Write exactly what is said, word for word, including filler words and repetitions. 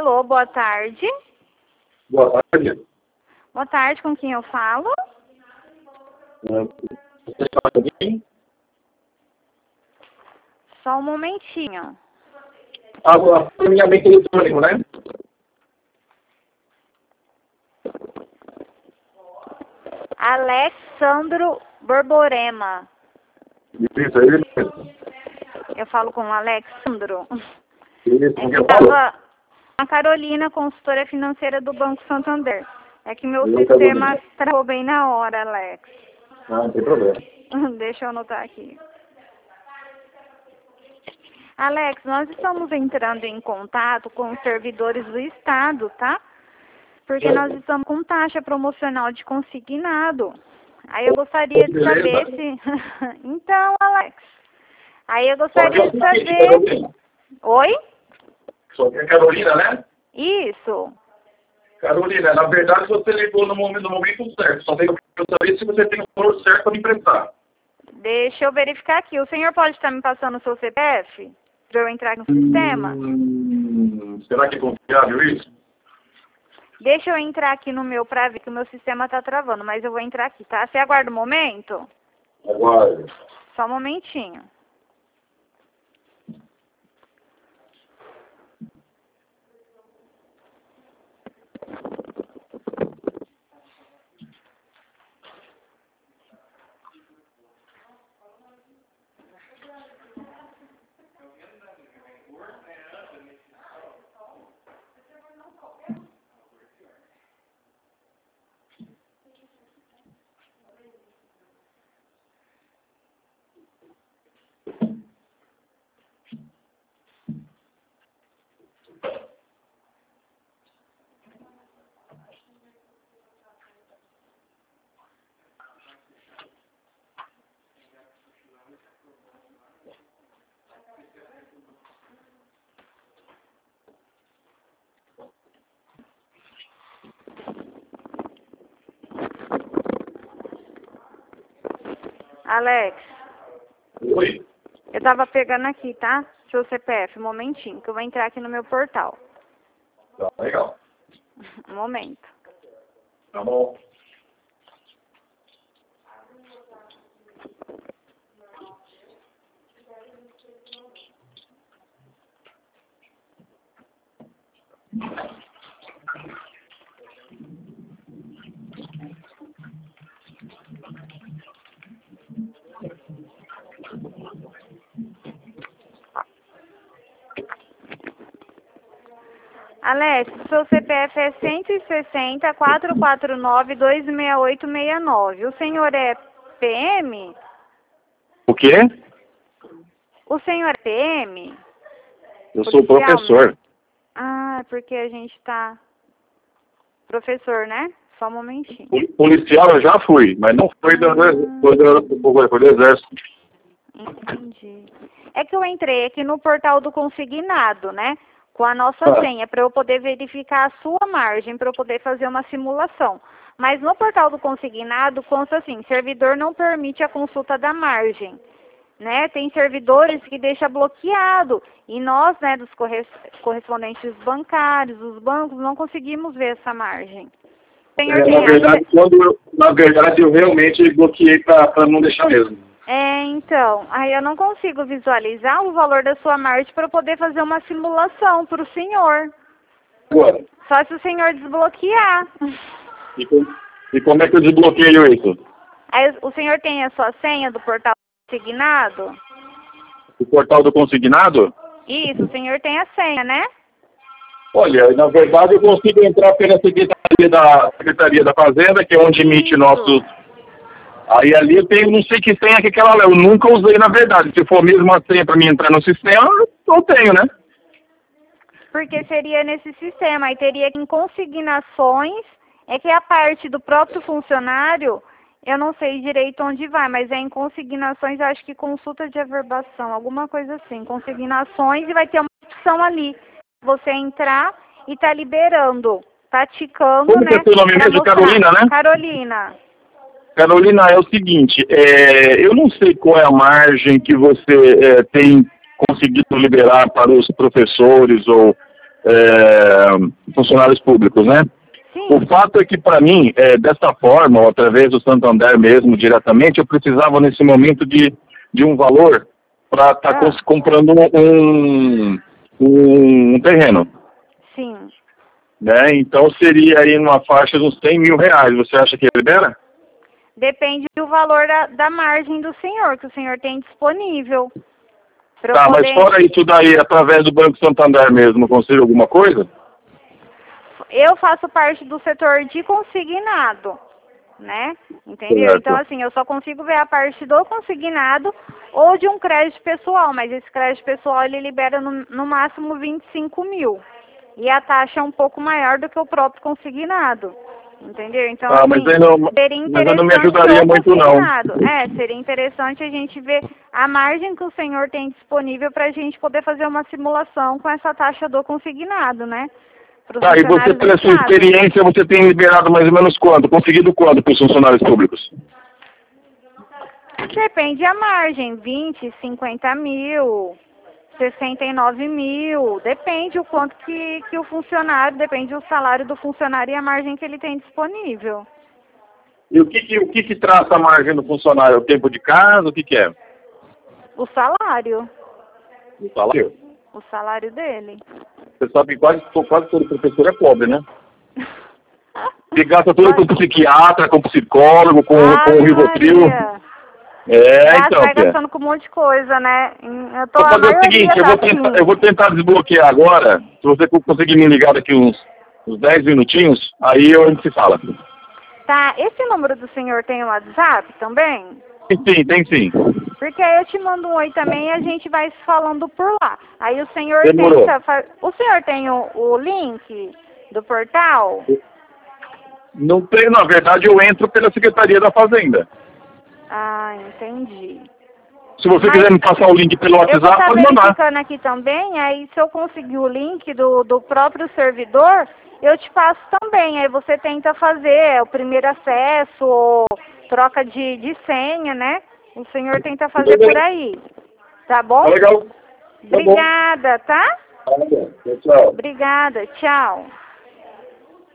Alô, boa tarde. Boa tarde. Boa tarde, com quem eu falo? Você fala comigo? Só um momentinho. Agora, alinhamento eletrônico, né? Alexandro Borborema. Isso, é ele mesmo. Eu falo com o Alexandro. Isso, É que eu falo. tava a Carolina, consultora financeira do Banco Santander. É que meu Eu, sistema Carolina. travou bem na hora, Alex. Ah, não tem problema. Deixa eu anotar aqui. Alex, nós estamos entrando em contato com os servidores do Estado, tá? Porque nós estamos com taxa promocional de consignado. Aí eu gostaria de saber se... Então, Alex, aí eu gostaria de saber... Oi? Só que é Carolina, né? Isso. Carolina, na verdade você ligou no momento, no momento certo. Só tem que saber se você tem o valor certo para me emprestar. Deixa eu verificar aqui. O senhor pode estar me passando o seu C P F? Para eu entrar no sistema? Hum, será que é confiável isso? Deixa eu entrar aqui no meu para ver que o meu sistema está travando, mas eu vou entrar aqui, tá? Você aguarda um momento? Aguarde. Só um momentinho. Alex, Oi? eu tava pegando aqui, tá? Seu C P F, um momentinho, que eu vou entrar aqui no meu portal. Tá legal. Um momento. Tá bom. Alex, seu C P F é cento e sessenta, quatrocentos e quarenta e nove, duzentos e sessenta e oito, sessenta e nove. O senhor é P M? O quê? O senhor é P M? Eu sou Policial, professor. né? Ah, porque a gente tá... Professor, né? Só um momentinho. Pol- Policial eu já fui, mas não foi do, Ah. foi do, foi do exército. Entendi. É que eu entrei aqui no portal do consignado, né? Com a nossa Ah. senha, para eu poder verificar a sua margem, para eu poder fazer uma simulação. Mas no portal do consignado consta assim, servidor não permite a consulta da margem. Né? Tem servidores que deixa bloqueado. E nós, né, dos corres correspondentes bancários, os bancos, não conseguimos ver essa margem. O senhor É, tem na, verdade, acesso? quando eu, na verdade, eu realmente bloqueei para não deixar mesmo. É, então, aí eu não consigo visualizar o valor da sua margem para poder fazer uma simulação para o senhor. Agora, Só se o senhor desbloquear. e, com- e como é que eu desbloqueio isso? Aí o senhor tem a sua senha do portal consignado? O portal do consignado? Isso, o senhor tem a senha, né? Olha, na verdade eu consigo entrar pela Secretaria da, Secretaria da Fazenda, que é onde emite Isso. nossos... Aí ali eu tenho, não sei que senha que aquela lá, eu nunca usei na verdade. Se for mesmo a senha para mim entrar no sistema, eu tenho, né? Porque seria nesse sistema, aí teria que em consignações, é que a parte do próprio funcionário, eu não sei direito onde vai, mas é em consignações, eu acho que consulta de averbação, alguma coisa assim, consignações, e vai ter uma opção ali, você entrar e tá liberando, tá ticando, Como né? que é seu nome pra mesmo? mostrar. Carolina, né? Carolina. Carolina, é o seguinte, é, eu não sei qual é a margem que você é, tem conseguido liberar para os professores ou é, funcionários públicos, né? Sim. O fato é que, para mim, é, dessa forma, ou através do Santander mesmo, diretamente, eu precisava, nesse momento, de, de um valor para estar tá Ah. comprando um, um, um terreno. Sim. Né? Então, seria aí numa faixa de uns cem mil reais. Você acha que libera? Depende do valor da, da margem do senhor, que o senhor tem disponível. Tá, poder... mas fora isso daí, através do Banco Santander mesmo, consigo alguma coisa? Eu faço parte do setor de consignado, né? Entendeu? Certo. Então, assim, eu só consigo ver a parte do consignado ou de um crédito pessoal, mas esse crédito pessoal, ele libera no, no máximo vinte e cinco mil. E a taxa é um pouco maior do que o próprio consignado. Entendeu? Então, ah, assim, mas aí não, seria mas aí não me interessante ajudaria o muito, não. consignado. É, seria interessante a gente ver a margem que o senhor tem disponível para a gente poder fazer uma simulação com essa taxa do consignado, né? Tá, e você, pela sua experiência, você tem liberado mais ou menos quanto? Conseguido quanto para os funcionários públicos? Depende da margem, vinte, cinquenta mil, sessenta e nove mil, depende o quanto que, que o funcionário, depende do salário do funcionário e a margem que ele tem disponível. E o que que, o que, que traça a margem do funcionário? O tempo de casa? O que que é? O salário. O salário? O salário dele. Você sabe que quase, quase todo professor é pobre, né? Você gasta tudo com psiquiatra, com psicólogo, com, ah, com o Rivotril. É, Gasta, então, vai Pé. gastando com um monte de coisa, né? Eu tô, Vou fazer o seguinte, eu tá vou, tentar, assim. eu vou tentar desbloquear agora. Se você conseguir me ligar daqui uns, uns dez minutinhos, aí a gente se fala. Tá, esse número do senhor tem o WhatsApp também? Sim, tem sim. Porque aí eu te mando um oi também e a gente vai se falando por lá. Aí o senhor Demorou. tenta... O senhor tem o, o link do portal? Não tenho, na verdade, eu entro pela Secretaria da Fazenda. Ah, entendi. Se você Mas quiser me passar o link pelo eu vou WhatsApp, estar pode mandar. verificando aqui também, aí se eu conseguir o link do, do próprio servidor, eu te passo também. Aí você tenta fazer o primeiro acesso, ou troca de, de senha, né? O senhor tenta fazer por aí. Tá bom? Tá legal. Tá Obrigada, tá? bom. Tá bom. Tchau. Obrigada, tchau.